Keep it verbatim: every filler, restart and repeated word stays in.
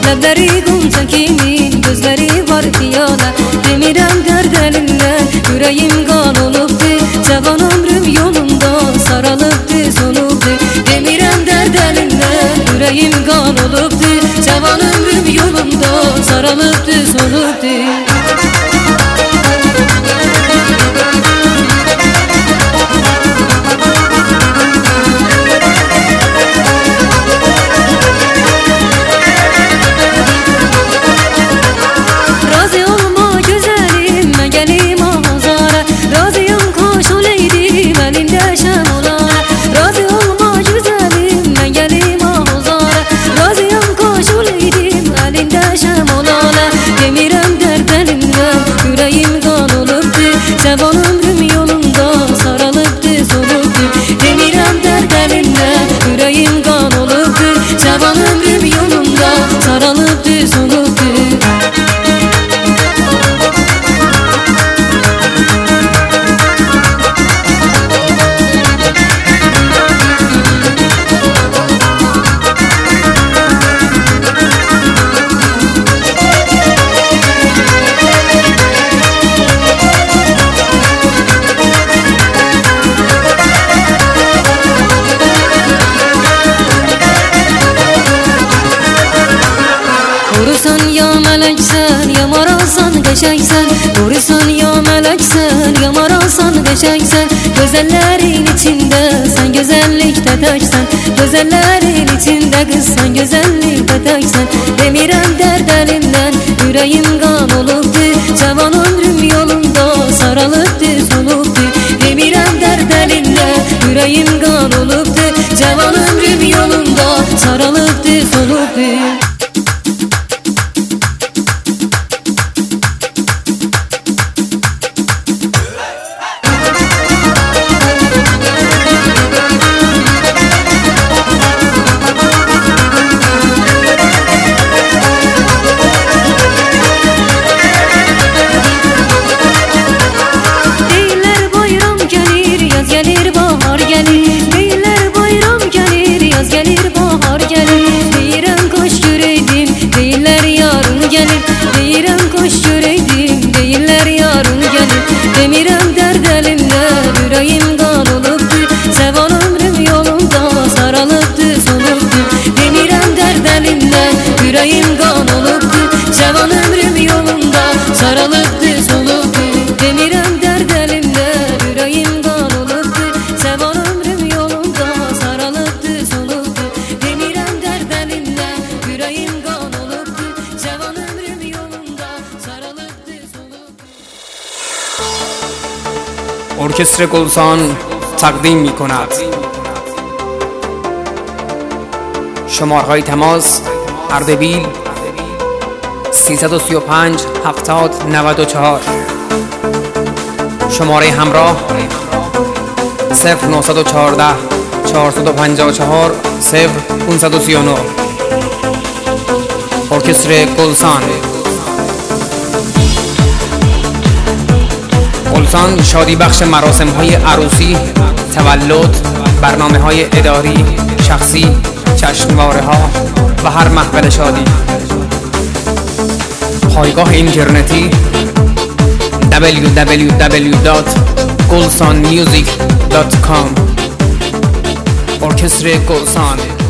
Lebleri gonca kimin, gözleri var piyale. Demirem derd elinden, yüreğim kan oluptu. Cavan ömrüm yolunda sarılıptı, soluptu. Demirem derd elinden, yüreğim kan oluptu. Cavan ömrüm yolunda sarılıptı, soluptu. Demirem derd elinden, yüreğim kan oluptu. Cavan ömrüm yolunda sarılıptı, soluptu. Demirem derd elinden, yüreğim kan oluptu. Cavan ömrüm yolunda sarılıptı, soluptu. Doğrusan ya meleksen, ya marasan geçeysen. Doğrusan ya meleksen, ya marasan geçeysen. Güzellerin içinde sen güzellikte teksen. Güzellerin içinde kız sen güzellikte teksen. Demirem derd elinden, yüreğim kan oluptu. Cavan ömrüm yolunda sarılıptı, soluptu. Demirem derd elinden, yüreğim kan oluptu. Cavan ömrüm yolunda sarılıptı, soluptu. Gelir bahar gelir, değiller bayram gelir. Yaz gelir bahar gelir. Değirem koş göreydim, değiller yarın gelir. Değirem koş göreydim, değiller yarın gelir. Demirem derd elinden, yüreğim kan oluptu. Cavan ömrüm yolunda sarılıptı, soluptu. Demirem derd elinden, yüreğim kan oluptu. Cavan ömrüm yolunda sarılıptı, soluptu. Demirem derd elinden, yüreğim kan oluptu. Cavan ömrüm yolunda sarılıptı, soluptu. Demirem derd elinden, yüreğim kan oluptu. Cavan ömrüm yolunda sarılıptı, soluptu. ارکستر گلسان تقدیم می کند. شمارهای تماس: اردبیل سیصد و سی و پنج هفتاد نود و چهار. شماره همراه صفر نهصد و چهارده چهارصد و پنجاه و چهار صفر پانصد و سی و نه. ارکستر گلسان. گلسان شادی بخش مراسم های عروسی، تولد، برنامه های اداری، شخصی، جشنواره ها و هر محفل شادی. پایگاه اینترنتی دبلیو دبلیو دبلیو دات گلسان میوزیک دات کام. ارکستر گلسان.